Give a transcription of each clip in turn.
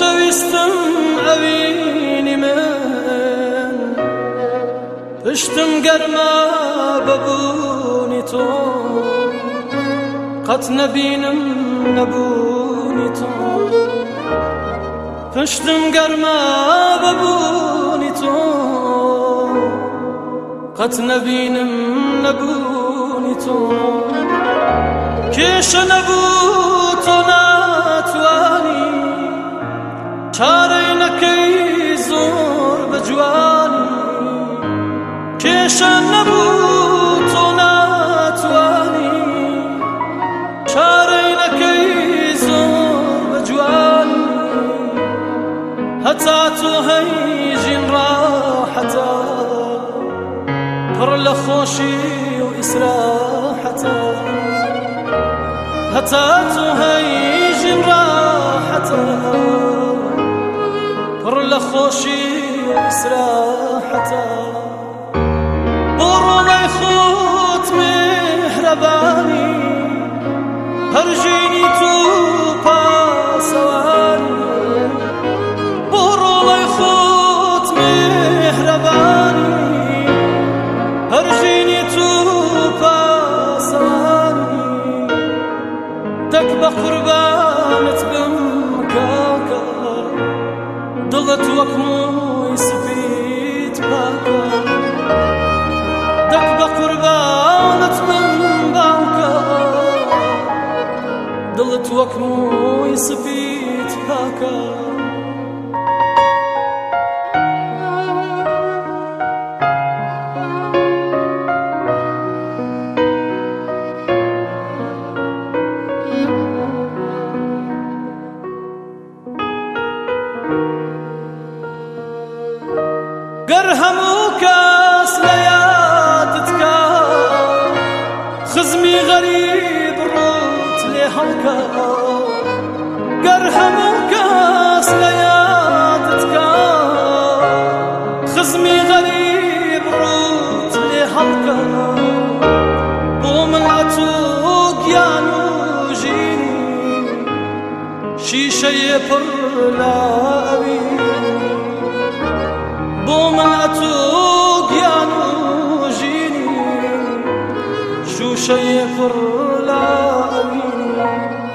خۆشەویستم ئەوینی من پشتم گەرمە بەبوونی تۆ قەت نەبینم نەبوونی تۆ پشتم گەرمە بەبوونی تۆ قەت نەبینم نەبوونی تۆ کێشە نەبوو تۆ ناتوانی چارەی نەکەی زۆر بە جوانی کێشە نەبوو تۆ ناتوانی چارەی نەکەی زۆر بە جوانی هەتا تۆ هەیژین ڕاحەتە پڕ لە خۆشی و ئیسراحەتە هەتا تۆ هەیژین ڕاحەتە پڕ لە خۆشی و ئیسراحەتە بۆ ڕۆڵەی خۆت میهرەبانی هەرژینی تو پاسەوانی بۆ ڕۆڵەی خۆت میهرەبانی هەرژینی تو پاسەوانی دەک بە قوربانت بم کاکە دڵت وەک مووی سپید پاکە دەک بە قوربانت بم باوکە دڵت وەک مووی سپید پاکە گەر هەموو کەس لە یادت کا خزمی غەریب ڕوت لێ هەڵکە گەر هەموو کەس لە یادت کا خزمی غەریب ڕوت لێ هەڵکە بۆ مڵەت و گیان و ژینی شیشەیە پڕ لە ئەوینی بۆ مڵەت و گیان و ژینی شوشەیە پڕ لە ئەوینی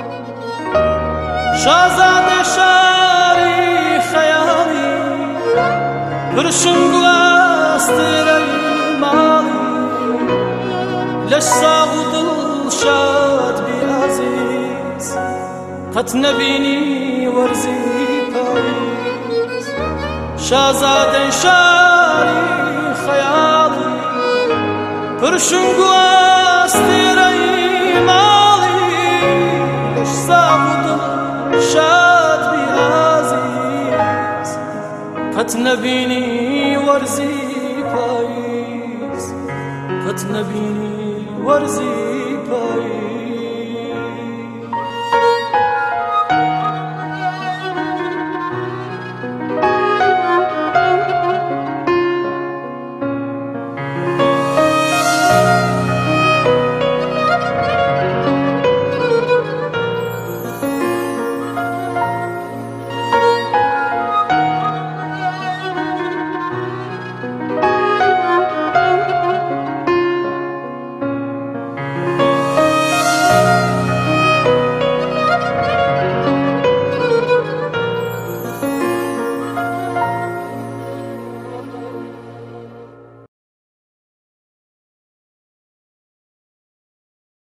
شازادە شاری خەیاڵی پرشنگ و ئاسترەی ماڵی لەش ساغ و دڵشاد بی عەزیز قەت نەبینی وەرزی پاییز شازادەی شاری خەیاڵی پرشنگ و ئاستێرەی ماڵی لەش ساغ و دڵشاد بی عەزیز قەت نەبینی وەرزی پاییز قەت نەبینی وەرزی